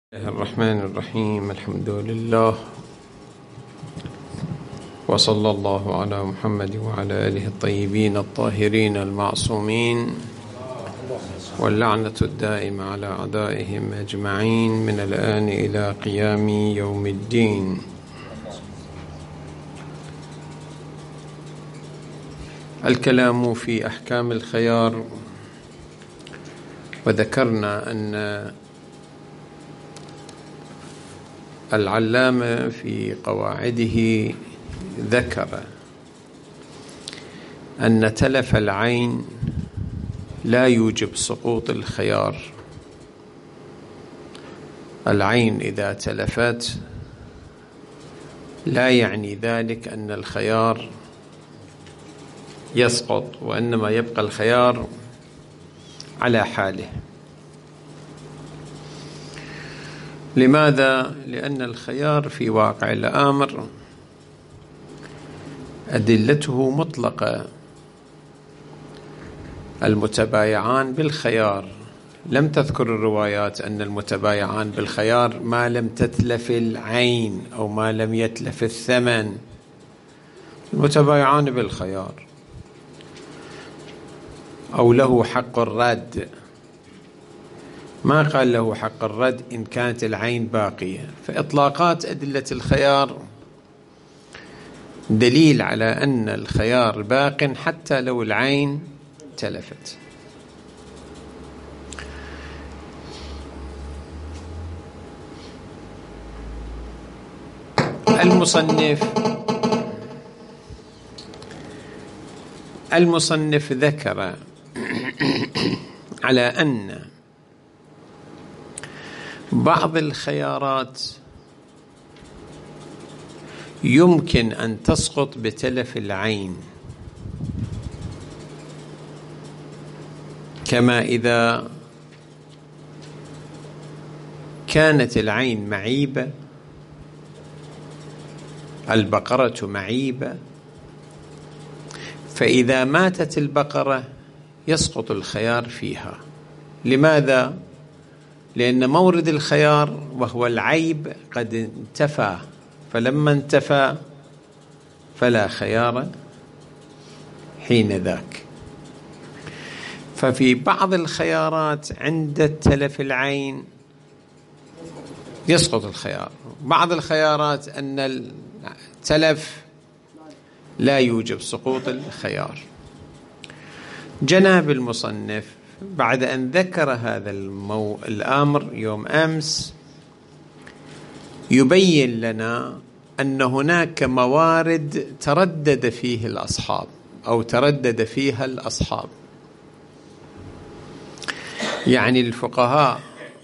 الله الرحمن الرحيم. الحمد لله وصلى الله على محمد وعلى آله الطيبين الطاهرين المعصومين، واللعنة الدائمة على أعدائهم أجمعين من الآن إلى قيام يوم الدين. الكلام في أحكام الخيار، وذكرنا أن العلامة في قواعده ذكر أن تلف العين لا يوجب سقوط الخيار. العين إذا تلفت لا يعني ذلك أن الخيار يسقط، وإنما يبقى الخيار على حاله. لماذا؟ لأن الخيار في واقع الأمر أدلته مطلقة. المتبايعان بالخيار، لم تذكر الروايات أن المتبايعان بالخيار ما لم تتلف العين أو ما لم يتلف الثمن. المتبايعان بالخيار أو له حق الرد، ما قال له حق الرد إن كانت العين باقية. فإطلاقات أدلة الخيار دليل على أن الخيار باق حتى لو العين تلفت. المصنف ذكر على أن بعض الخيارات يمكن أن تسقط بتلف العين، كما إذا كانت العين معيبة، البقرة معيبة، فإذا ماتت البقرة يسقط الخيار فيها. لماذا؟ لأن مورد الخيار وهو العيب قد انتفى، فلما انتفى فلا خيار حين ذاك. ففي بعض الخيارات عند تلف العين يسقط الخيار، بعض الخيارات أن التلف لا يوجب سقوط الخيار. جناب المصنف بعد أن ذكر هذا الأمر يوم أمس يبين لنا أن هناك موارد تردد فيه الأصحاب أو تردد فيها الأصحاب. يعني الفقهاء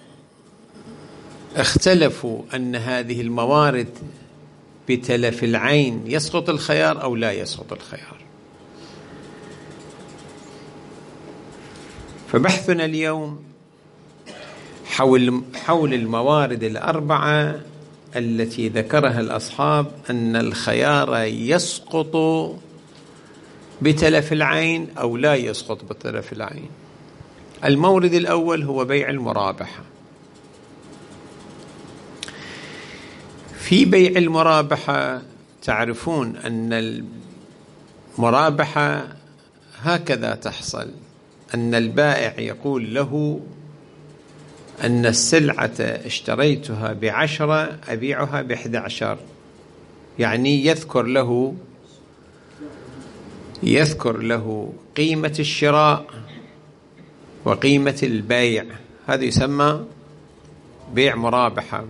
اختلفوا أن هذه الموارد بتلف العين يسقط الخيار أو لا يسقط الخيار. فبحثنا اليوم حول الموارد الأربعة التي ذكرها الأصحاب أن الخيار يسقط بتلف العين أو لا يسقط بتلف العين. المورد الأول هو بيع المرابحة. في بيع المرابحة تعرفون أن المرابحة هكذا تحصل: أن البائع يقول له أن السلعة اشتريتها ب10 أبيعها ب11، يعني يذكر له قيمة الشراء وقيمة البيع. هذا يسمى بيع مرابحة.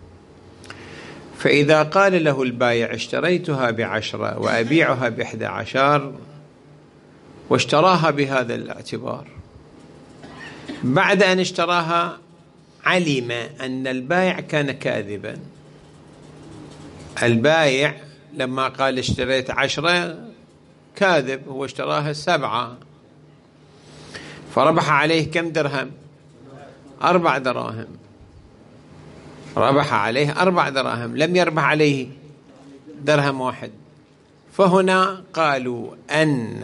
فإذا قال له البائع اشتريتها ب10 وأبيعها ب11 واشتراها بهذا الاعتبار، بعد أن اشتراها علم أن البائع كان كاذبا. البائع لما قال اشتريت 10 كاذب، هو اشتراها 7، فربح عليه كم درهم؟ 4 دراهم. ربح عليه 4 دراهم، لم يربح عليه درهم واحد. فهنا قالوا أن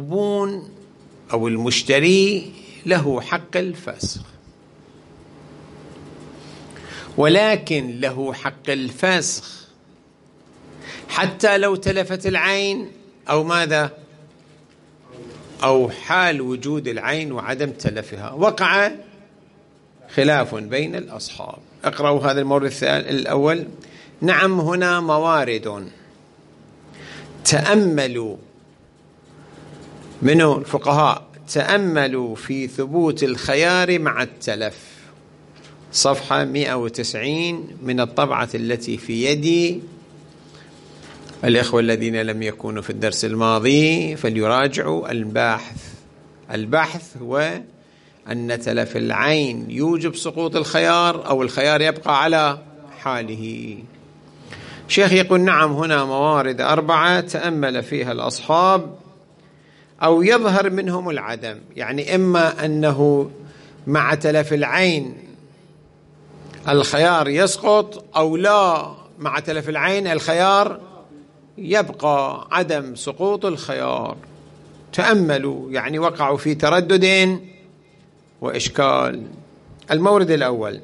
المغبون أو المشتري له حق الفسخ. ولكن له حق الفسخ حتى لو تلفت العين أو ماذا؟ أو حال وجود العين وعدم تلفها. وقع خلاف بين الأصحاب. اقرأوا هذا المورد الأول. نعم، هنا موارد تأملوا منه الفقهاء، تأملوا في ثبوت الخيار مع التلف، صفحة 190 من الطبعة التي في يدي. الإخوة الذين لم يكونوا في الدرس الماضي فليراجعوا البحث هو أن تلف العين يوجب سقوط الخيار أو الخيار يبقى على حاله. شيخ يقول نعم، هنا موارد 4 تأمل فيها الأصحاب أو يظهر منهم العدم، يعني إما أنه مع تلف العين الخيار يسقط، أو لا، مع تلف العين الخيار يبقى عدم سقوط الخيار. تأملوا، يعني وقعوا في تردد وإشكال. المورد الأول: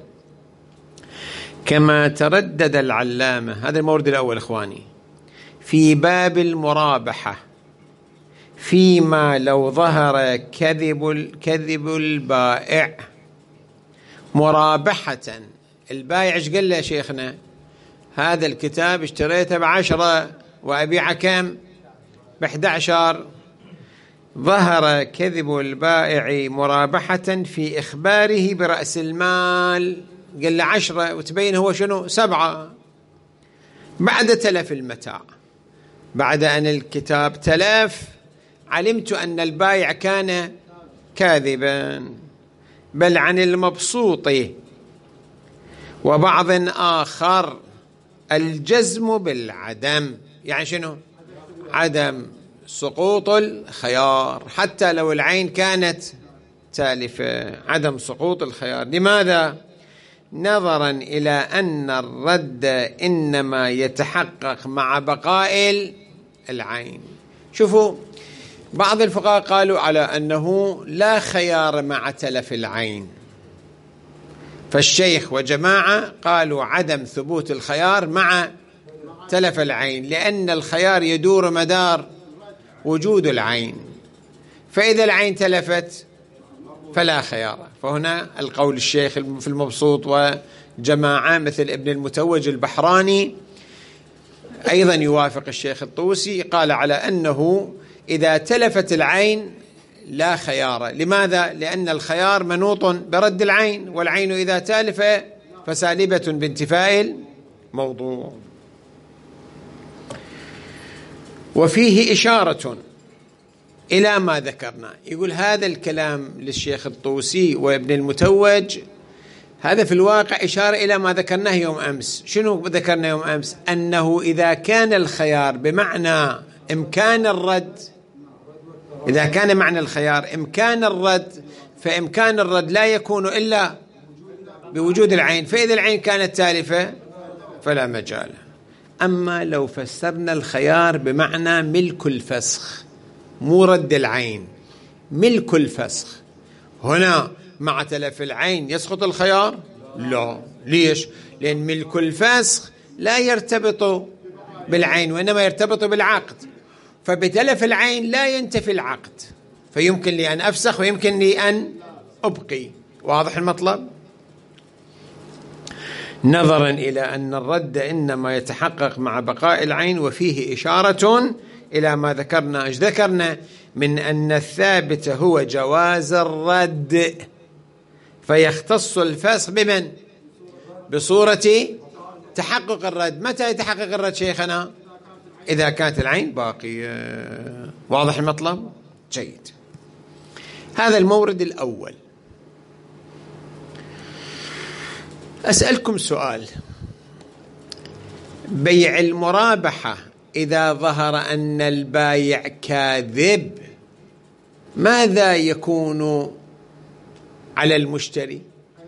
كما تردد العلامة، هذا المورد الأول إخواني، في باب المرابحة فيما لو ظهر كذب البائع مرابحة. البائع ايش قال له يا شيخنا؟ هذا الكتاب اشتريته ب10 وأبيعه كم؟ ب11. ظهر كذب البائع مرابحة في إخباره برأس المال، قال له 10 وتبين هو شنو؟ 7. بعد تلف المتاع، بعد أن الكتاب تلف، علمت أن البائع كان كاذبا، بل عن المبسوط وبعض آخر الجزم بالعدم. يعني شنو؟ عدم سقوط الخيار حتى لو العين كانت تالفة، عدم سقوط الخيار. لماذا؟ نظرا إلى أن الرد إنما يتحقق مع بقاء العين. شوفوا، بعض الفقهاء قالوا على أنه لا خيار مع تلف العين، فالشيخ وجماعة قالوا عدم ثبوت الخيار مع تلف العين، لأن الخيار يدور مدار وجود العين، فإذا العين تلفت فلا خيار. فهنا القول الشيخ في المبسوط وجماعة مثل ابن المتوج البحراني أيضا يوافق الشيخ الطوسي، قال على أنه إذا تلفت العين لا خيار. لماذا؟ لأن الخيار منوط برد العين، والعين إذا تالف فسالبة بانتفاء الموضوع. وفيه إشارة إلى ما ذكرنا. يقول هذا الكلام للشيخ الطوسي وابن المتوج، هذا في الواقع إشارة إلى ما ذكرناه يوم أمس. شنو ذكرنا يوم أمس؟ أنه إذا كان الخيار بمعنى إمكان الرد، إذا كان معنى الخيار إمكان الرد، فإمكان الرد لا يكون إلا بوجود العين، فإذا العين كانت تالفة فلا مجال. أما لو فسرنا الخيار بمعنى ملك الفسخ، مو رد العين، ملك الفسخ، هنا مع تلف العين يسقط الخيار؟ لا. ليش؟ لأن ملك الفسخ لا يرتبط بالعين وإنما يرتبط بالعقد، فبتلف العين لا ينتفي العقد، فيمكن لي أن أفسخ ويمكن لي أن أبقي. واضح المطلب؟ نظرا إلى أن الرد إنما يتحقق مع بقاء العين، وفيه إشارة إلى ما ذكرنا. إيش ذكرنا؟ من أن الثابت هو جواز الرد، فيختص الفسخ بمن؟ بصورة تحقق الرد. متى يتحقق الرد شيخنا؟ إذا كانت العين باقية. واضح المطلب؟ جيد. هذا المورد الأول. أسألكم سؤال: بيع المرابحة إذا ظهر أن البايع كاذب ماذا يكون على المشتري؟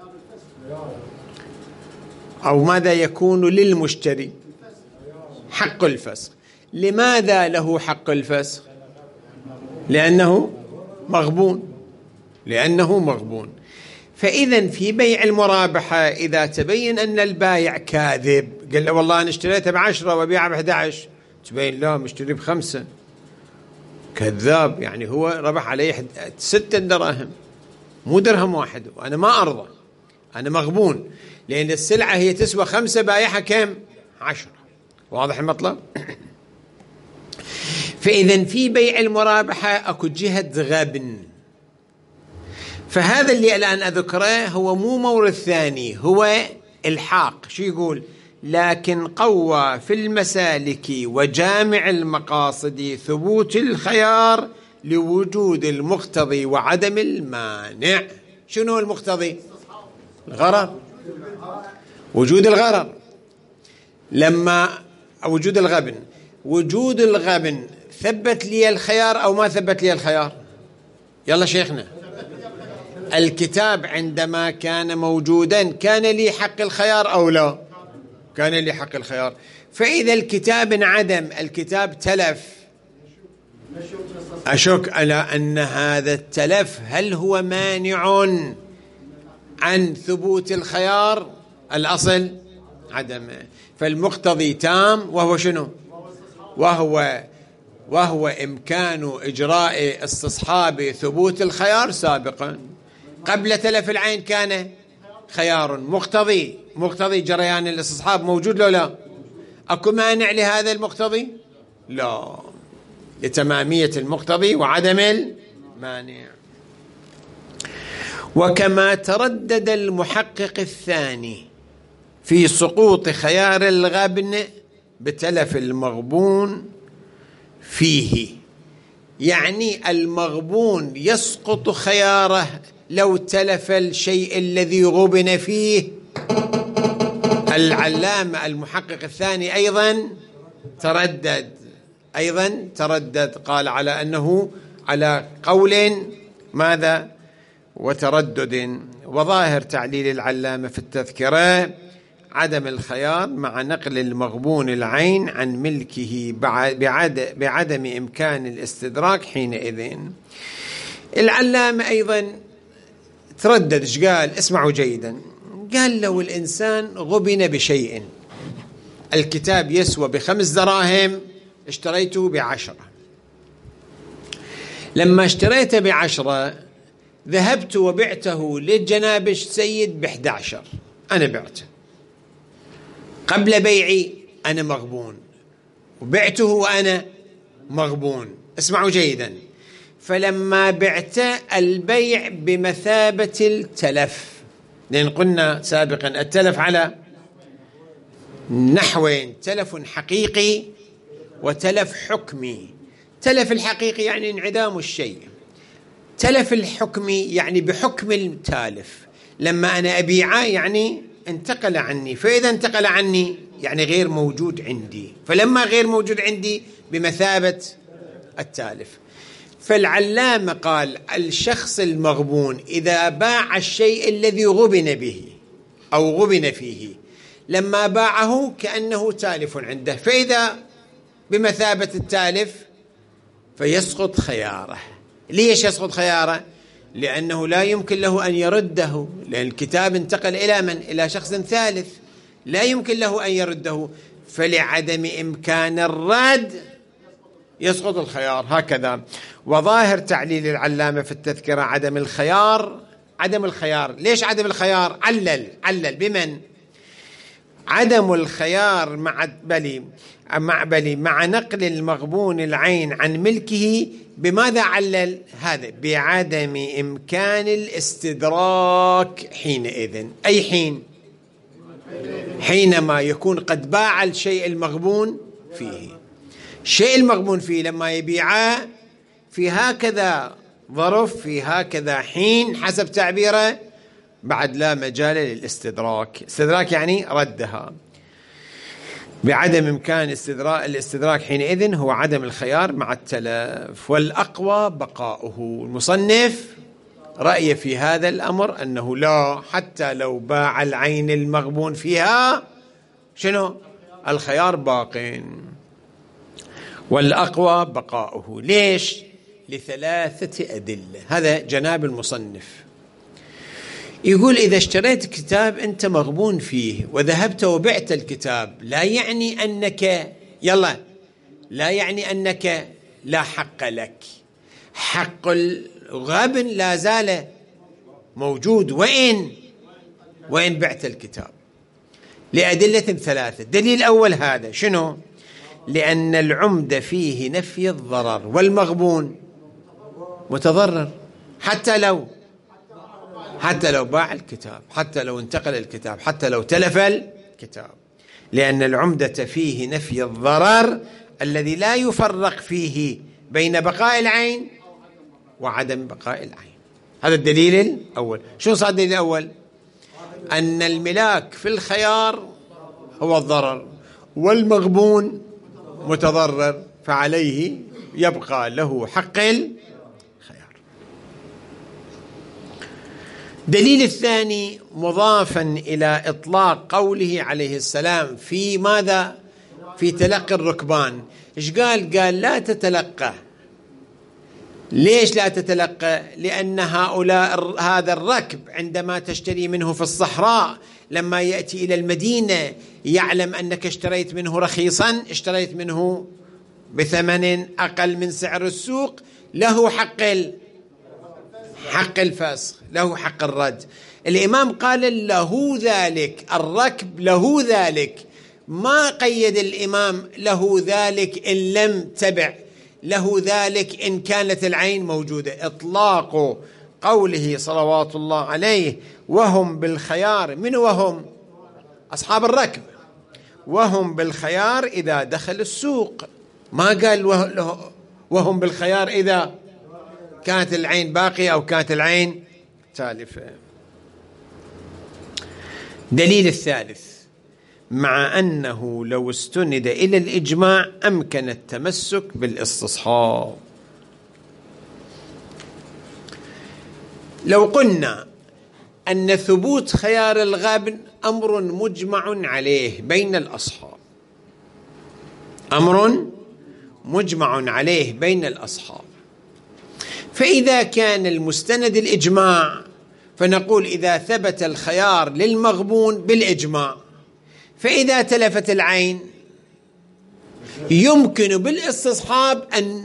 أو ماذا يكون للمشتري؟ حق الفسخ. لماذا له حق الفسخ؟ لأنه مغبون. فإذا في بيع المرابحة إذا تبين أن البايع كاذب، قال له والله أنا اشتريته ب10 وبيعه ب11، تبين لا مشتري ب5، كذاب، يعني هو ربح عليه 6 دراهم مو درهم واحد، وأنا ما أرضى، أنا مغبون، لأن السلعة هي تسوى 5 بايعها كم؟ 10. واضح المطلب؟ فإذا في بيع المرابحة أكو جهة غبن. فهذا اللي الآن أذكره هو مو مورد ثاني، هو الحاق. شو يقول؟ لكن قوى في المسالك وجامع المقاصد ثبوت الخيار لوجود المقتضي وعدم المانع. شنو المقتضي؟ الغرر، وجود الغرر. لما وجود الغبن، وجود الغبن ثبت لي الخيار أو ما ثبت لي الخيار؟ يلا شيخنا، الكتاب عندما كان موجودا كان لي حق الخيار أو لا؟ كان لي حق الخيار. فإذا الكتاب انعدم، الكتاب تلف، أشك على أن هذا التلف هل هو مانع عن ثبوت الخيار؟ الأصل عدمه. فالمقتضي تام، وهو شنو؟ وهو إمكان إجراء استصحاب ثبوت الخيار سابقا. قبل تلف العين كان خيار مقتضي جريان الاستصحاب موجود لو لا؟ أكو مانع لهذا المقتضي؟ لا، لتمامية المقتضي وعدم المانع. وكما تردد المحقق الثاني في سقوط خيار الغبن بتلف المغبون فيه، يعني المغبون يسقط خياره لو تلف الشيء الذي غبن فيه. العلامة المحقق الثاني أيضا تردد، قال على أنه على قول ماذا؟ وتردد. وظاهر تعليل العلامة في التذكرة عدم الخيار مع نقل المغبون العين عن ملكه بعدم إمكان الاستدراك حينئذ. العلامة أيضا تردد. ايش قال؟ اسمعوا جيدا. قال لو الإنسان غبن بشيء، الكتاب يسوى ب5 دراهم، اشتريته ب10. لما اشتريته ب10 ذهبت وبعته للجناب السيد ب11، أنا بعته قبل بيعي، أنا مغبون، وبعته وأنا مغبون. اسمعوا جيدا. فلما بعت البيع بمثابة التلف، لأن قلنا سابقا التلف على نحوين: تلف حقيقي وتلف حكمي. تلف الحقيقي يعني انعدام الشيء، تلف الحكمي يعني بحكم التالف، لما أنا أبيعه يعني انتقل عني، فإذا انتقل عني يعني غير موجود عندي، فلما غير موجود عندي بمثابة التالف. فالعلامة قال الشخص المغبون إذا باع الشيء الذي غبن به أو غبن فيه، لما باعه كأنه تالف عنده، فإذا بمثابة التالف فيسقط خياره. ليش يسقط خياره؟ لأنه لا يمكن له أن يرده، لأن الكتاب انتقل إلى من؟ إلى شخص ثالث، لا يمكن له أن يرده، فلعدم إمكان الرد يسقط الخيار. هكذا. وظاهر تعليل العلامة في التذكرة عدم الخيار. ليش عدم الخيار؟ علل بمن؟ عدم الخيار مع نقل المغبون العين عن ملكه. بماذا علل هذا؟ بعدم إمكان الاستدراك حينئذ. أي حين؟ حينما يكون قد باع الشيء المغبون فيه. الشيء المغبون فيه لما يبيعه في هكذا ظرف، في هكذا حين، حسب تعبيره، بعد لا مجال للاستدراك. استدراك يعني ردها. بعدم إمكان الاستدراك حينئذ هو عدم الخيار مع التلف. والأقوى بقاؤه. المصنف رأي في هذا الأمر أنه لا، حتى لو باع العين المغبون فيها شنو؟ الخيار باق. والأقوى بقاؤه. ليش؟ ل3 أدلة. هذا جناب المصنف يقول إذا اشتريت كتاب أنت مغبون فيه وذهبت وبعت الكتاب لا يعني أنك لا حق لك، حق الغبن لا زال موجود وإن بعت الكتاب، لأدلة ثلاثة. الدليل الأول هذا شنو؟ لأن العمدة فيه نفي الضرر، والمغبون متضرر حتى لو باع الكتاب، حتى لو انتقل الكتاب، حتى لو تلف الكتاب، لأن العمدة فيه نفي الضرر الذي لا يفرق فيه بين بقاء العين وعدم بقاء العين. هذا الدليل الأول. شو صار الدليل الأول؟ أن الملاك في الخيار هو الضرر، والمغبون متضرر، فعليه يبقى له حق الخيار. دليل الثاني مضافا إلى إطلاق قوله عليه السلام في ماذا؟ في تلقي الركبان. إيش قال لا تتلقى. ليش لا تتلقى؟ لأن هذا الركب عندما تشتري منه في الصحراء لما يأتي إلى المدينة يعلم أنك اشتريت منه رخيصا، اشتريت منه بثمن أقل من سعر السوق، له حق الفسخ، له حق الرد. الإمام قال له ذلك، الركب له ذلك، ما قيد الإمام له ذلك إن لم تبع، له ذلك إن كانت العين موجودة. إطلاق قوله صلوات الله عليه وهم بالخيار، من وهم؟ أصحاب الركب، وهم بالخيار إذا دخل السوق، ما قال وهم بالخيار إذا كانت العين باقية أو كانت العين تالفة. دليل الثالث مع أنه لو استند إلى الإجماع أمكن التمسك بالاستصحاب. لو قلنا أن ثبوت خيار الغبن أمر مجمع عليه بين الأصحاب، أمر مجمع عليه بين الأصحاب، فإذا كان المستند الإجماع فنقول إذا ثبت الخيار للمغبون بالإجماع، فإذا تلفت العين يمكن بالاستصحاب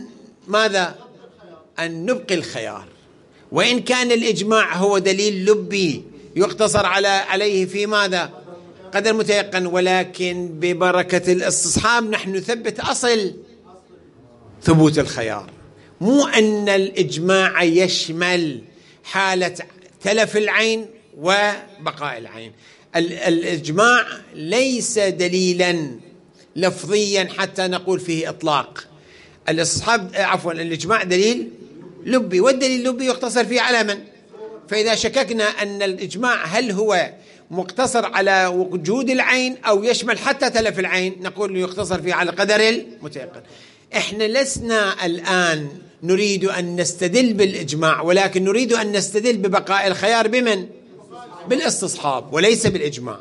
أن نبقي الخيار، وإن كان الإجماع هو دليل لبي يقتصر عليه في ماذا؟ قدر متيقن، ولكن ببركة الاستصحاب نحن نثبت أصل ثبوت الخيار، مو أن الإجماع يشمل حالة تلف العين وبقاء العين. الإجماع ليس دليلا لفظيا حتى نقول فيه إطلاق. الإجماع دليل لبي، والدليل اللبي يقتصر فيه على من؟ فإذا شككنا أن الإجماع هل هو مقتصر على وجود العين أو يشمل حتى تلف العين، نقول يقتصر فيه على قدر المتيقن. إحنا لسنا الآن نريد أن نستدل بالإجماع، ولكن نريد أن نستدل ببقاء الخيار بمن؟ بالاستصحاب وليس بالإجماع.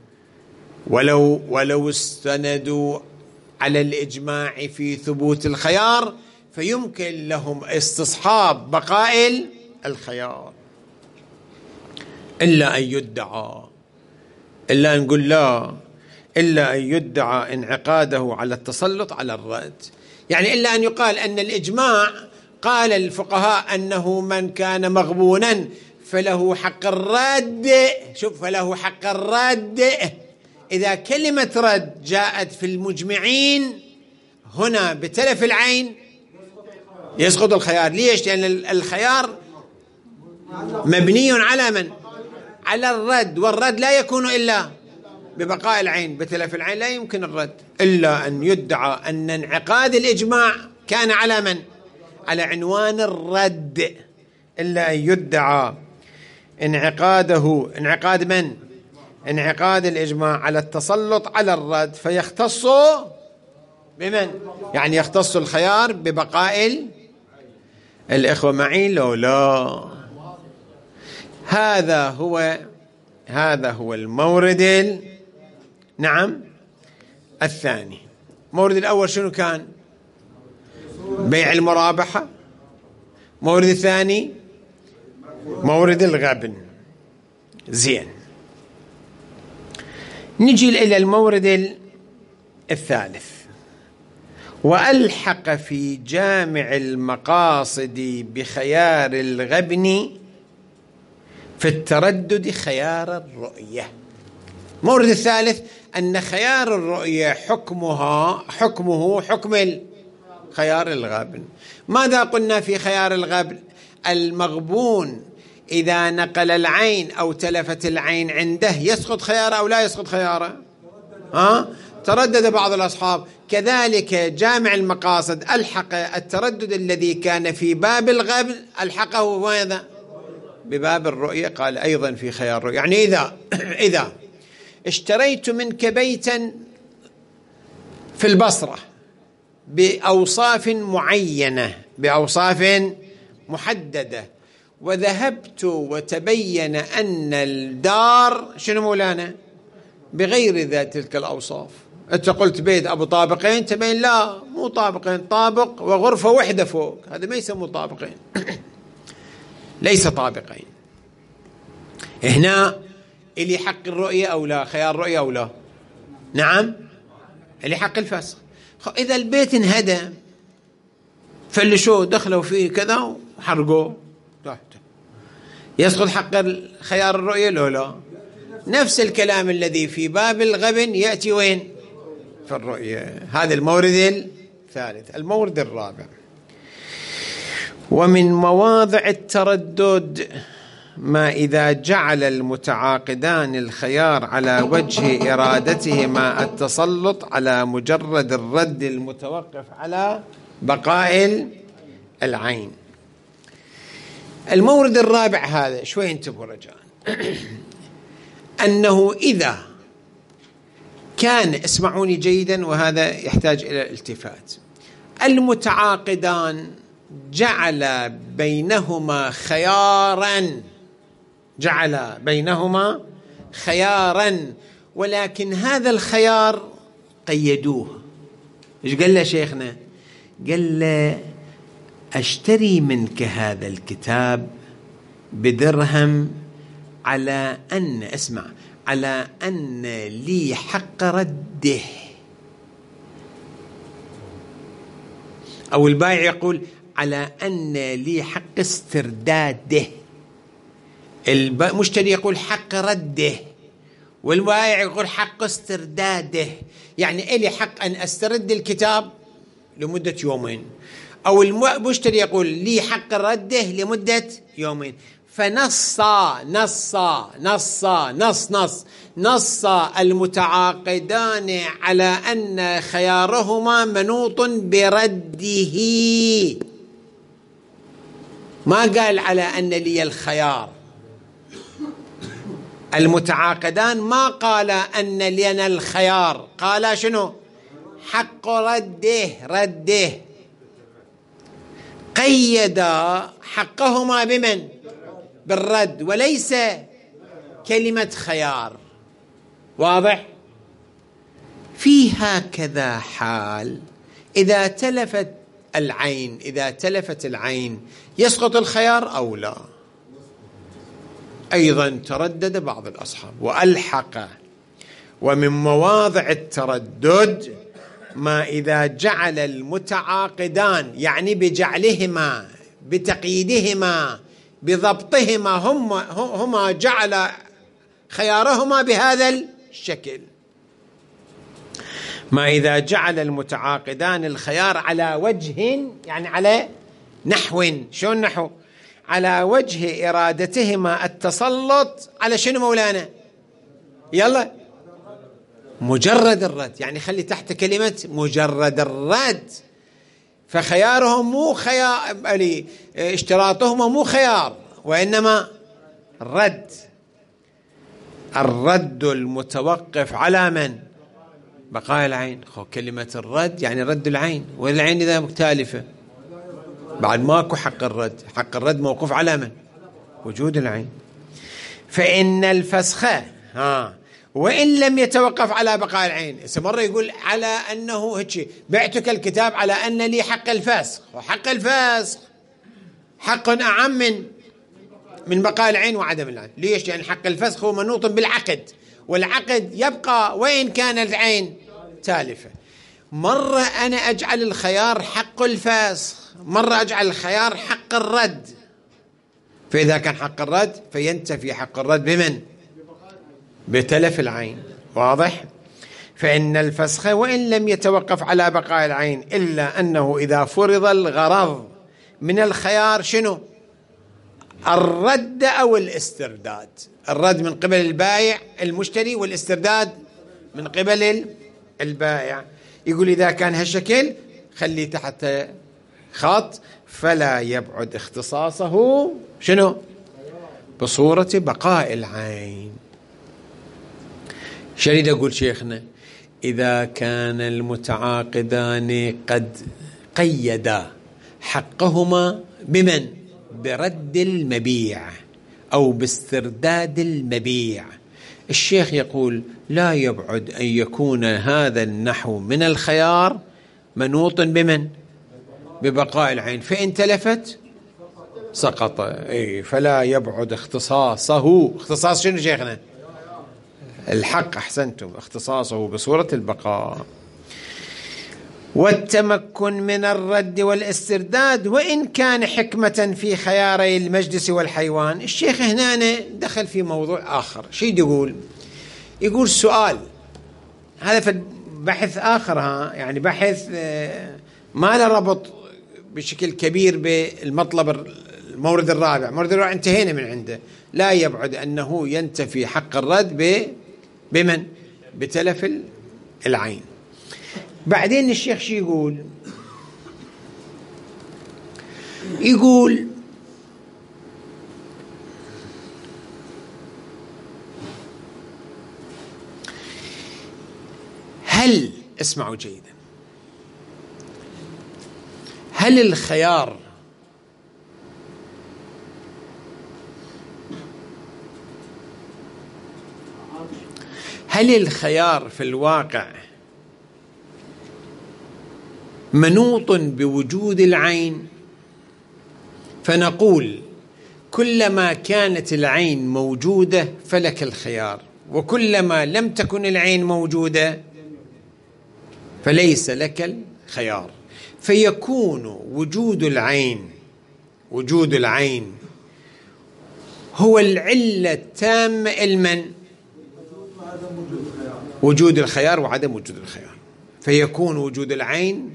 ولو استندوا على الإجماع في ثبوت الخيار فيمكن لهم استصحاب بقاء الخيار، إلا أن يدعى، إلا أن نقول لا، إلا أن يدعى انعقاده على التسلط على الرد. يعني إلا أن يقال أن الإجماع قال الفقهاء أنه من كان مغبونا فله حق الرد. شوف، فله حق الرد. إذا كلمة رد جاءت في المجمعين هنا بتلف العين يسقط الخيار. ليش؟ لأن الخيار مبني على من؟ على الرد، والرد لا يكون إلا ببقاء العين. بتلف العين لا يمكن الرد، إلا أن يدعى أن انعقاد الإجماع كان على من؟ على عنوان الرد. إلا أن يدعى انعقاد من؟ انعقاد الإجماع على التسلط على الرد، فيختص بمن؟ يعني يختص الخيار ببقاء الإخوة معي لو لا. هذا هو المورد الثاني. المورد الأول شنو كان؟ بيع المرابحة. مورد الثاني مورد الغبن. زين، نجي إلى المورد الثالث. وألحق في جامع المقاصد بخيار الغبن في التردد خيار الرؤية. المورد الثالث أن خيار الرؤية حكمه حكم خيار الغبن. ماذا قلنا في خيار الغبن؟ المغبون إذا نقل العين أو تلفت العين عنده يسقط خياره أو لا يسقط خياره؟ تردد بعض الأصحاب. كذلك جامع المقاصد ألحق التردد الذي كان في باب الغبن ألحقه ماذا؟ بباب الرؤية. قال أيضا في خيار الرؤية، يعني إذا اشتريت منك بيتا في البصرة بأوصاف معينة، بأوصاف محددة، وذهبت وتبين أن الدار شنو مولانا بغير ذات تلك الأوصاف. أنت قلت بيت أبو طابقين، تبين لا مو طابقين، طابق وغرفة وحدة فوق، هذا ما يسمى طابقين ليس طابقين. هنا اللي حق الرؤية أو لا، خيار الرؤية أو لا؟ نعم، اللي حق الفسخ. إذا البيت انهدم فلشوه دخلوا فيه كذا وحرقوه تحته، يسقط حق خيار الرؤية لو لا؟ نفس الكلام الذي في باب الغبن يأتي وين؟ في الرؤية. هذا المورد الثالث. المورد الرابع، ومن مواضع التردد ما إذا جعل المتعاقدان الخيار على وجه إرادتهما التسلط على مجرد الرد المتوقف على بقاء العين. المورد الرابع هذا شوي انتبهوا رجاء أنه إذا كان، اسمعوني جيدا وهذا يحتاج إلى الالتفات، المتعاقدان جعل بينهما خيارا، ولكن هذا الخيار قيدوه. ايش قال له شيخنا؟ قال له أشتري منك هذا الكتاب بدرهم على أن، اسمع، على أن لي حق رده، أو البائع يقول على أن لي حق استرداده، المشتري يقول حق رده والبائع يقول حق استرداده. يعني إلي حق أن أسترد الكتاب لمدة يومين، أو المشتري يقول لي حق رده لمدة يومين. فنص المتعاقدان على أن خيارهما منوط برده، ما قال على أن لي الخيار. المتعاقدان ما قال أن لنا الخيار، قال شنو؟ حق رده. قيد حقهما بمن؟ بالرد، وليس كلمة خيار. واضح؟ في هكذا حال إذا تلفت العين يسقط الخيار أو لا؟ أيضا تردد بعض الأصحاب وألحق. ومن مواضع التردد ما إذا جعل المتعاقدان، يعني بجعلهما، بتقييدهما، بضبطهما، هما جعل خيارهما بهذا الشكل. ما إذا جعل المتعاقدان الخيار على وجه، يعني على نحو، شو النحو؟ على وجه إرادتهما التسلط على شنو مولانا؟ يلا، مجرد الرد، يعني خلي تحت كلمة مجرد الرد. فخيارهم مو خيار، اشتراطهما مو خيار وإنما الرد المتوقف على من؟ بقاء العين. كلمة الرد يعني رد العين، والعين إذا مختلفة بعد ماكو حق الرد. حق الرد موقوف على من؟ وجود العين. فإن الفسخ وإن لم يتوقف على بقاء العين. مرة يقول على أنه هيك بعتك الكتاب على أن لي حق الفسخ، وحق الفسخ حق أعم من بقاء العين وعدم العين. ليش؟ لأن حق الفسخ هو منوط بالعقد، والعقد يبقى وإن كان العين تالفة. مرة أنا أجعل الخيار حق الفسخ، مرة أجعل الخيار حق الرد. فإذا كان حق الرد فينتفي حق الرد بمن؟ بتلف العين. واضح؟ فإن الفسخ وإن لم يتوقف على بقاء العين إلا أنه إذا فرض الغرض من الخيار شنو؟ الرد أو الاسترداد. الرد من قبل البائع المشتري، والاسترداد من قبل البائع. يقول إذا كان هالشكل خلي تحت خط فلا يبعد اختصاصه شنو؟ بصورة بقاء العين. شريد أقول شيخنا إذا كان المتعاقدان قد قيدا حقهما بمن؟ برد المبيع أو باسترداد المبيع. الشيخ يقول لا يبعد أن يكون هذا النحو من الخيار منوط بمن؟ ببقاء العين، فإن تلفت سقط. فلا يبعد اختصاصه. اختصاص شنو شيخنا؟ الحق. أحسنتم، اختصاصه بصورة البقاء. والتمكن من الرد والاسترداد وإن كان حكمة في خياري المجلس والحيوان. الشيخ هنا دخل في موضوع آخر. شيء يقول سؤال، هذا في بحث آخر، يعني بحث ما له ربط بشكل كبير بالمطلب المورد الرابع. المورد الرابع انتهينا من عنده. لا يبعد أنه ينتفي حق الرد بمن؟ بتلف العين. بعدين الشيخ شو يقول هل، اسمعوا جيدا، هل الخيار في الواقع منوط بوجود العين؟ فنقول كلما كانت العين موجودة فلك الخيار، وكلما لم تكن العين موجودة فليس لك الخيار. فيكون وجود العين هو العلة التامة المن؟ وجود الخيار وعدم وجود الخيار. فيكون وجود العين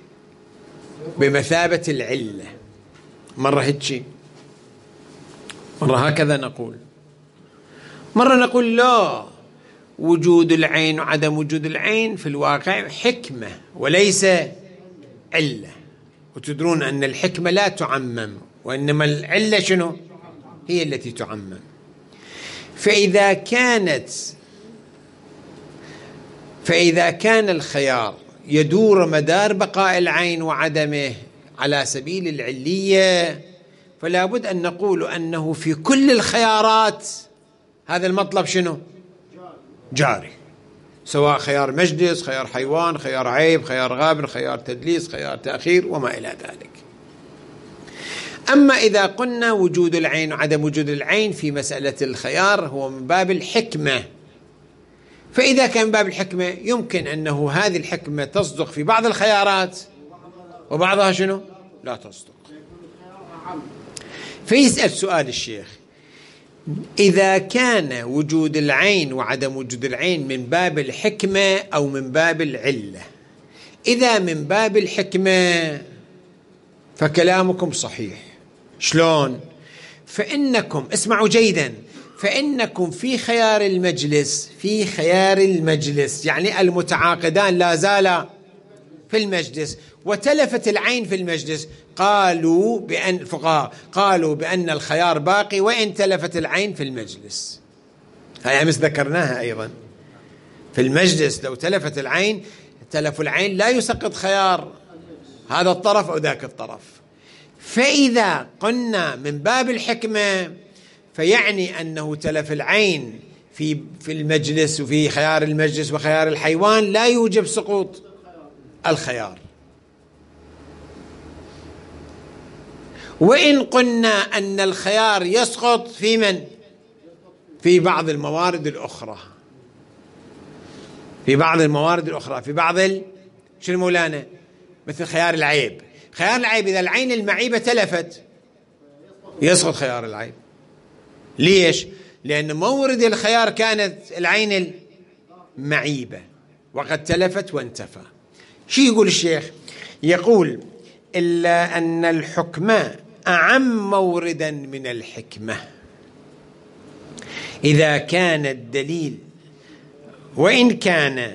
بمثابة العلة. مرة هيك، مرة هكذا نقول، مرة نقول لا، وجود العين وعدم وجود العين في الواقع حكمة وليس علة. وتدرون أن الحكمة لا تعمم، وإنما العلة شنو؟ هي التي تعمم. فإذا كان الخيار يدور مدار بقاء العين وعدمه على سبيل العلية، فلا بد أن نقول أنه في كل الخيارات هذا المطلب شنو؟ جاري، سواء خيار مجلس، خيار حيوان، خيار عيب، خيار غابن، خيار تدليس، خيار تأخير وما إلى ذلك. أما إذا قلنا وجود العين وعدم وجود العين في مسألة الخيار هو من باب الحكمة، فإذا كان من باب الحكمة يمكن أنه هذه الحكمة تصدق في بعض الخيارات وبعضها شنو؟ لا تصدق. فيسأل سؤال الشيخ: إذا كان وجود العين وعدم وجود العين من باب الحكمة أو من باب العلة؟ إذا من باب الحكمة فكلامكم صحيح. شلون؟ فإنكم، اسمعوا جيدا، فإنكم في خيار المجلس يعني المتعاقدان لا زال في المجلس وتلفت العين في المجلس، قالوا بأن الخيار باقي وإن تلفت العين في المجلس. هاي أمس ذكرناها أيضا. في المجلس لو تلفت العين، تلف العين لا يسقط خيار هذا الطرف أو ذاك الطرف. فإذا قلنا من باب الحكمة فيعني أنه تلف العين في المجلس وفي خيار المجلس وخيار الحيوان لا يوجب سقوط الخيار. وإن قلنا أن الخيار يسقط في من؟ في بعض الموارد الأخرى، في بعض الموارد الأخرى، في بعض شنو مولانا؟ مثل خيار العيب. خيار العيب إذا العين المعيبة تلفت يسقط خيار العيب. ليش؟ لأن مورد الخيار كانت العين المعيبة وقد تلفت وانتفى. شو يقول الشيخ؟ يقول إلا أن الحكم أعم موردا من الحكمة إذا كان الدليل وإن كان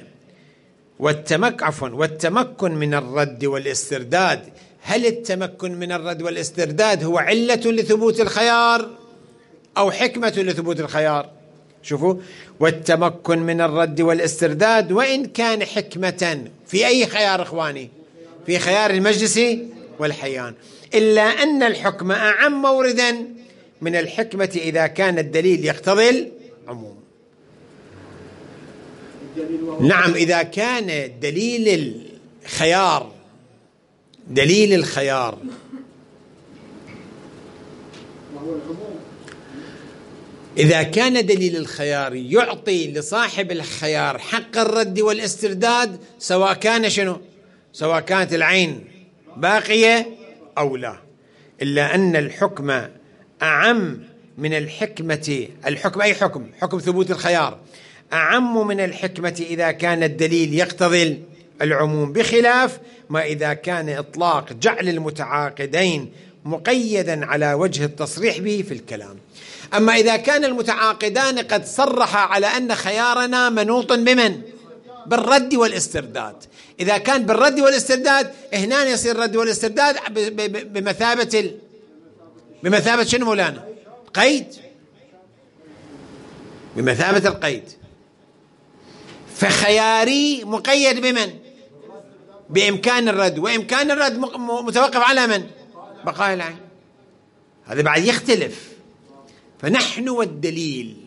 والتمكن من الرد والاسترداد. هل التمكن من الرد والاسترداد هو علة لثبوت الخيار أو حكمة لثبوت الخيار؟ شوفوا، والتمكن من الرد والاسترداد وإن كان حكمة في أي خيار إخواني؟ في خيار المجلس والحيان. إلا أن الحكم أعم موردا من الحكمة إذا كان الدليل يقتضي العموم. نعم، إذا كان دليل الخيار إذا كان دليل الخيار يعطي لصاحب الخيار حق الرد والاسترداد سواء كان شنو؟ سواء كانت العين باقية أو لا. إلا أن الحكم أعم من الحكمة. الحكم أي حكم؟ حكم ثبوت الخيار أعم من الحكمة إذا كان الدليل يقتضي العموم، بخلاف ما إذا كان إطلاق جعل المتعاقدين مقيدا على وجه التصريح به في الكلام. أما إذا كان المتعاقدان قد صرحا على أن خيارنا منوط بمن؟ بالرد والاسترداد. إذا كان بالرد والاسترداد هنا يصير الرد والاسترداد بمثابة شنو مولانا؟ قيد، بمثابة القيد. فخياري مقيد بمن؟ بإمكان الرد، وإمكان الرد متوقف على من؟ بقاء العين. هذا بعد يختلف. فنحن والدليل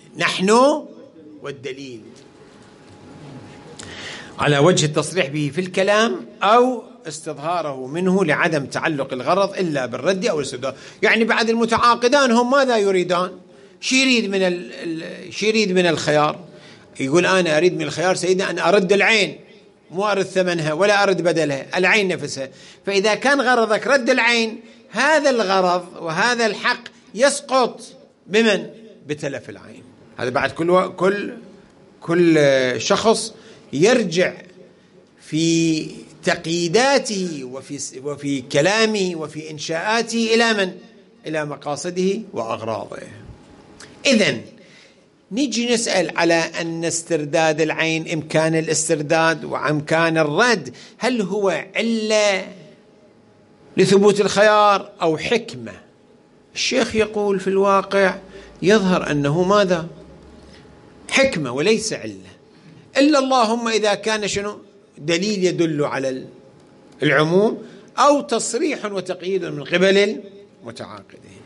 على وجه التصريح به في الكلام أو استظهاره منه لعدم تعلق الغرض إلا بالرد أو الاسترداد. يعني بعد المتعاقدان هم ماذا يريدان؟ شو يريد من الخيار؟ يقول أنا أريد من الخيار سيدنا أن أرد العين، مو أرد ثمنها ولا أرد بدلها، العين نفسها. فإذا كان غرضك رد العين، هذا الغرض وهذا الحق يسقط بمن؟ بتلف العين. هذا بعد كل شخص يرجع في تقييداته وفي كلامه وفي إنشاءاته إلى من؟ إلى مقاصده وأغراضه. إذن نيجي نسأل على أن استرداد العين، إمكان الاسترداد وإمكان الرد، هل هو علة لثبوت الخيار أو حكمة؟ الشيخ يقول في الواقع يظهر أنه ماذا؟ حكمة وليس علة، إلا اللهم إذا كان شنو؟ دليل يدل على العموم أو تصريح وتقييد من قبل المتعاقدين.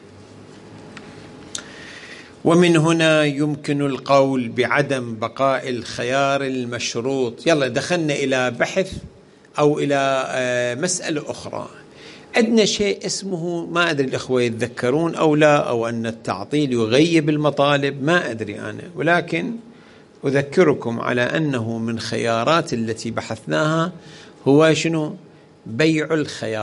ومن هنا يمكن القول بعدم بقاء الخيار المشروط. يلا دخلنا إلى بحث أو إلى مسألة أخرى. عندنا شيء اسمه، ما أدري الأخوة يتذكرون أو لا، أو أن التعطيل يغيب المطالب، ما أدري أنا، ولكن أذكركم على أنه من خيارات التي بحثناها هو شنو؟ بيع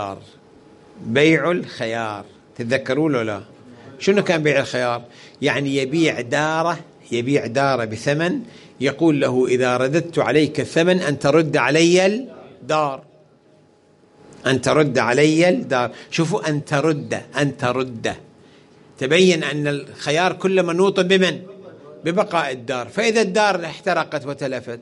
الخيار. تتذكرون ولا لا؟ شنو كان بيع الخيار؟ يعني يبيع داره بثمن، يقول له إذا رددت عليك الثمن أن ترد علي الدار. شوفوا، أن ترد تبين أن الخيار كله منوط بمن؟ ببقاء الدار. فإذا الدار احترقت وتلفت،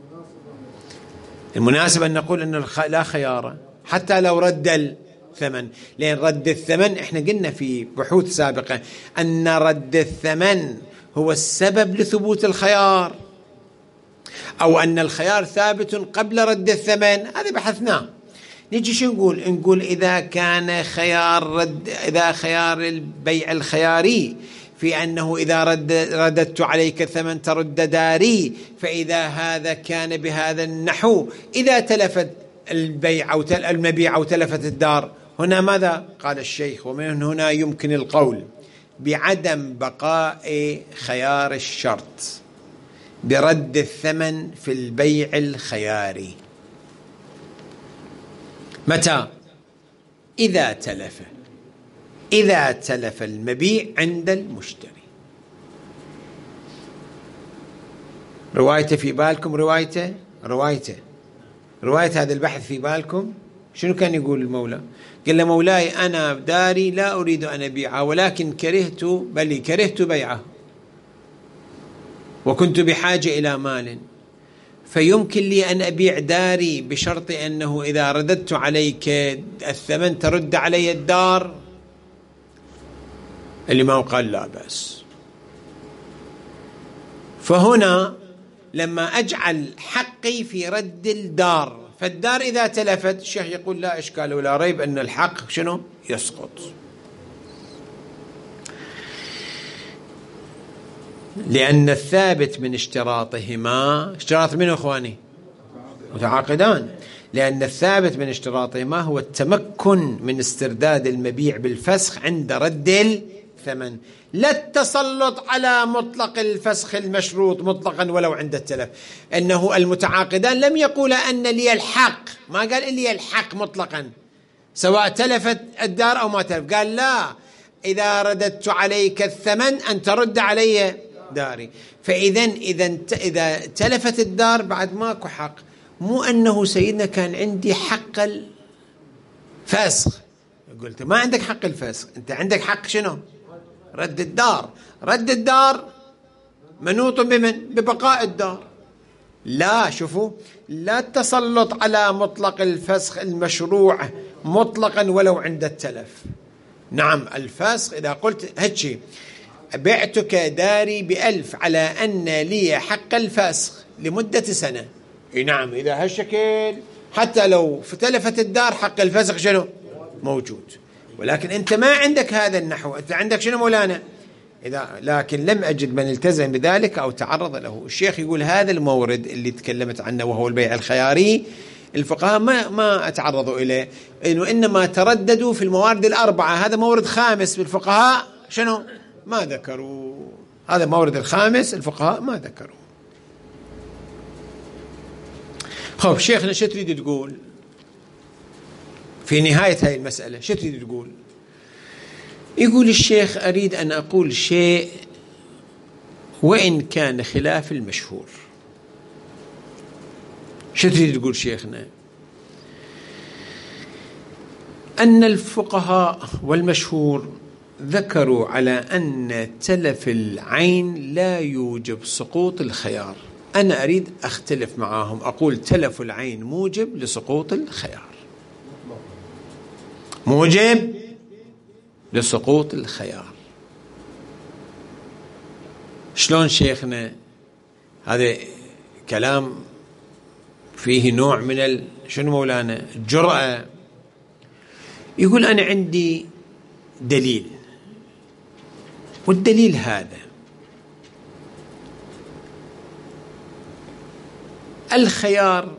المناسب أن نقول أن لا خيار حتى لو رد الثمن، لأن رد الثمن احنا قلنا في بحوث سابقة أن رد الثمن هو السبب لثبوت الخيار، أو أن الخيار ثابت قبل رد الثمن، هذا بحثناه. نجي شو نقول إذا كان إذا خيار البيع الخياري في أنه إذا رددت عليك الثمن ترد داري، فإذا هذا كان بهذا النحو، إذا تلفت المبيع أو تلفت الدار هنا ماذا قال الشيخ؟ ومن هنا يمكن القول بعدم بقاء خيار الشرط برد الثمن في البيع الخياري. متى؟ إذا تلف المبيع عند المشتري. روايته في بالكم؟ رواية هذا البحث في بالكم؟ شنو كان يقول المولى؟ قال له: مولاي أنا داري لا أريد أن أبيعه، ولكن كرهت بيعه، وكنت بحاجة إلى مال، فيمكن لي أن أبيع داري بشرط أنه إذا رددت عليك الثمن ترد علي الدار. الإمام قال: لا بأس. فهنا لما أجعل حقي في رد الدار، فالدار إذا تلفت الشيخ يقول: لا إشكال ولا ريب أن الحق شنو؟ يسقط. لأن الثابت من اشتراطهما، اشتراط منه أخواني؟ متعاقدان. لأن الثابت من اشتراطهما هو التمكن من استرداد المبيع بالفسخ عند رد الثمن، لا التسلط على مطلق الفسخ المشروط مطلقا ولو عند التلف. أنه المتعاقدان لم يقول أن لي الحق، ما قال لي الحق مطلقا سواء تلفت الدار أو ما تلف، قال: لا، إذا رددت عليك الثمن أن ترد علي داري. إذا تلفت الدار بعد ماكو حق. مو أنه سيدنا كان عندي حق الفسخ، قلت ما عندك حق الفسخ، أنت عندك حق شنو؟ رد الدار منوط بمن؟ ببقاء الدار. لا، شوفوا، لا التسلط على مطلق الفسخ المشروع مطلقا ولو عند التلف. نعم، الفسخ إذا قلت هاتشي بعتك داري ب1000 على أن لي حق الفسخ لمدة سنة، نعم، إذا هالشكل حتى لو فتلفت الدار حق الفسخ شنو؟ موجود. ولكن أنت ما عندك هذا النحو، أنت عندك شنو مولانا؟ لكن لم أجد من التزم بذلك أو تعرض له. الشيخ يقول هذا المورد اللي تكلمت عنه وهو البيع الخياري، الفقهاء ما أتعرضوا إليه، إنما ترددوا في الموارد الأربعة. هذا مورد خامس بالفقهاء شنو؟ ما ذكروا. هذا مورد الخامس الفقهاء ما ذكروا. خب شيخنا شو تريد تقول في نهاية هاي المسألة؟ شو تريد تقول؟ يقول الشيخ: أريد أن أقول شيء وإن كان خلاف المشهور. شو تريد تقول شيخنا؟ أن الفقهاء والمشهور ذكروا على أن تلف العين لا يوجب سقوط الخيار. أنا أريد أختلف معهم، أقول تلف العين موجب لسقوط الخيار، موجب لسقوط الخيار. شلون شيخنا؟ هذا كلام فيه نوع من شنو مولانا؟ الجرأة. يقول: أنا عندي دليل، والدليل هذا: الخيار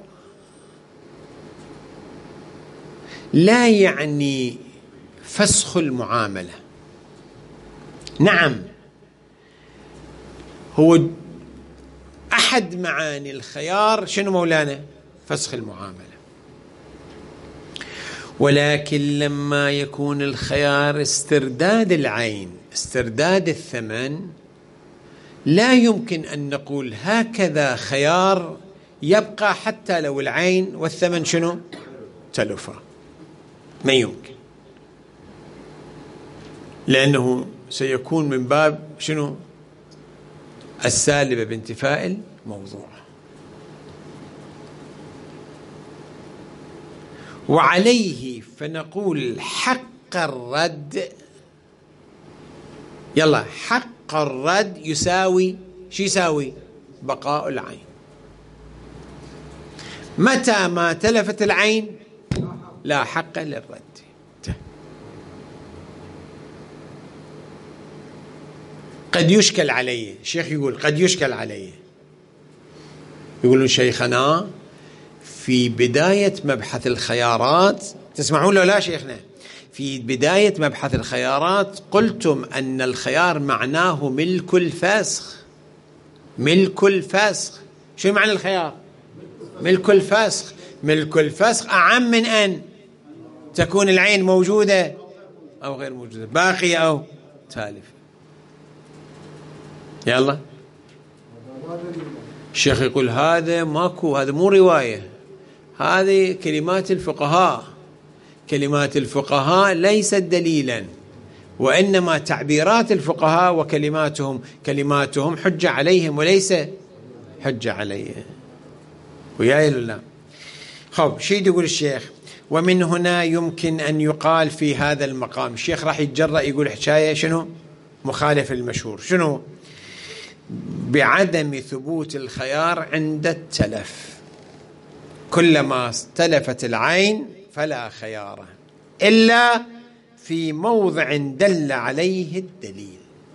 لا يعني فسخ المعاملة. نعم، هو أحد معاني الخيار شنو مولانا؟ فسخ المعاملة. ولكن لما يكون الخيار استرداد العين، استرداد الثمن، لا يمكن أن نقول هكذا خيار يبقى حتى لو العين والثمن شنو؟ تلفا. ما يمكن، لأنه سيكون من باب شنو؟ السالبة بانتفاء الموضوع. وعليه فنقول حق الرد، يلا، حق الرد يساوي شو؟ يساوي بقاء العين. متى ما تلفت العين لا حق للرد. قد يشكل عليه، الشيخ يقول قد يشكل عليه. يقولون شيخنا في بداية مبحث الخيارات، تسمعون له لا شيخنا؟ في بداية مبحث الخيارات قلتم أن الخيار معناه ملك الفسخ. ملك الفسخ، شو معنى الخيار؟ ملك الفسخ. ملك الفسخ أعم من أن تكون العين موجودة أو غير موجودة، باقية أو تالفة. يلا الشيخ يقول هذا ماكو، هذا مو رواية، هذه كلمات الفقهاء. كلمات الفقهاء ليست دليلا، وإنما تعبيرات الفقهاء وكلماتهم حجة عليهم وليس حجة عليه. وياي لا. خب شيء يقول الشيخ: ومن هنا يمكن أن يقال في هذا المقام. الشيخ راح يتجرأ يقول حكاية شنو مخالف المشهور، شنو؟ بعدم ثبوت الخيار عند التلف. كلما تلفت العين فلا خيار إلا في موضع دل عليه الدليل،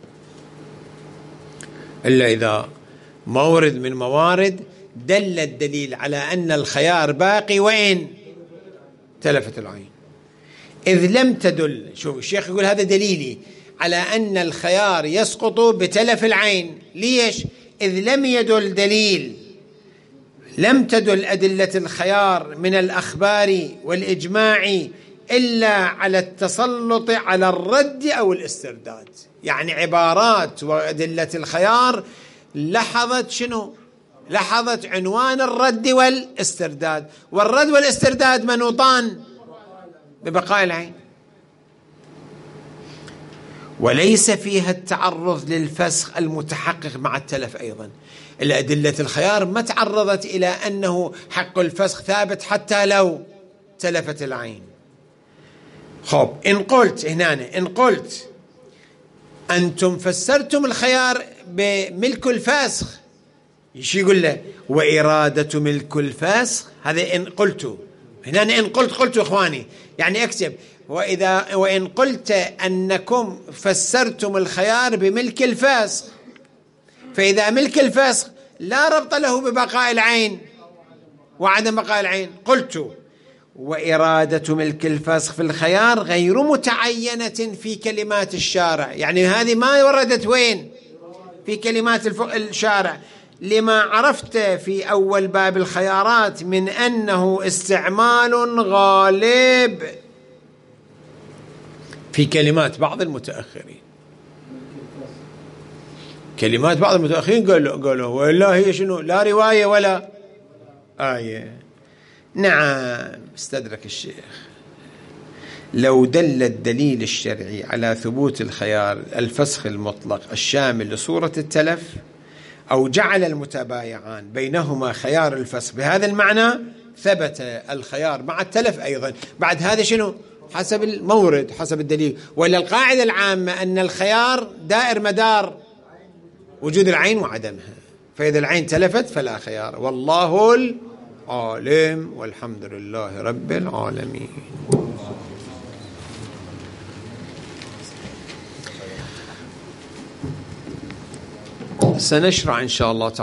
إلا إذا مورد من موارد دل الدليل على أن الخيار باقي وين تلفت العين. إذ لم تدل، شوف الشيخ يقول هذا دليلي على أن الخيار يسقط بتلف العين. ليش؟ إذ لم يدل دليل، لم تدل أدلة الخيار من الأخبار والإجماع إلا على التسلط على الرد أو الاسترداد. يعني عبارات وأدلة الخيار لاحظت شنو؟ لاحظت عنوان الرد والاسترداد، والرد والاسترداد منوطان ببقاء العين، وليس فيها التعرض للفسخ المتحقق مع التلف. أيضا الأدلة الخيار ما تعرضت إلى أنه حق الفسخ ثابت حتى لو تلفت العين. خب إن قلت أنتم فسرتم الخيار بملك الفسخ، شو يقول له؟ وإرادة ملك الفسخ. هذا إن قلت. هنا إن قلت إخواني يعني أكتب: وإن قلت أنكم فسرتم الخيار بملك الفسخ، فإذا ملك الفسخ لا ربط له ببقاء العين وعدم بقاء العين. قلت: وإرادة ملك الفسخ في الخيار غير متعينة في كلمات الشارع. يعني هذه ما وردت وين؟ في كلمات الشارع، لما عرفت في أول باب الخيارات من أنه استعمال غالب في كلمات بعض المتأخرين. كلمات بعض المتأخرين قالوا ولا هي شنو؟ لا رواية ولا آية. نعم استدرك الشيخ: لو دل الدليل الشرعي على ثبوت الخيار الفسخ المطلق الشامل لصورة التلف، أو جعل المتبايعان بينهما خيار الفسخ بهذا المعنى، ثبت الخيار مع التلف أيضا. بعد هذا شنو؟ حسب المورد، حسب الدليل. ولا القاعدة العامة أن الخيار دائر مدار وجود العين وعدمها، فإذا العين تلفت فلا خيار. والله العالم، والحمد لله رب العالمين. سنشرع إن شاء الله تعالى